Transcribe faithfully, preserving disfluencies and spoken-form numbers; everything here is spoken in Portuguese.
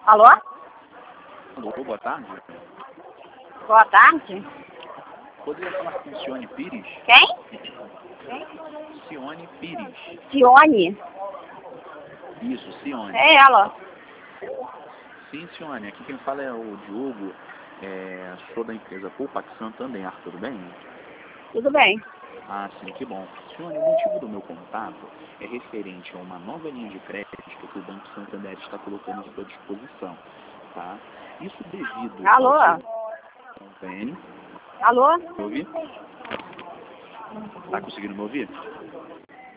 Alô? Alô, boa tarde. Boa tarde. Poderia falar com Cione Pires? Quem? Quem? Cione Pires. Cione? Isso, Cione. É ela. Sim, Cione. Aqui quem fala é o Diogo. É, sou da empresa Poupac Santander, tudo bem? Tudo bem. Ah, sim, que bom. Cione, o motivo do meu contato é referente a uma nova linha de crédito que o Banco Santander está colocando à sua disposição, tá? Isso devido Alô? ao seu convênio. Alô? Me ouvir? Tá conseguindo me ouvir?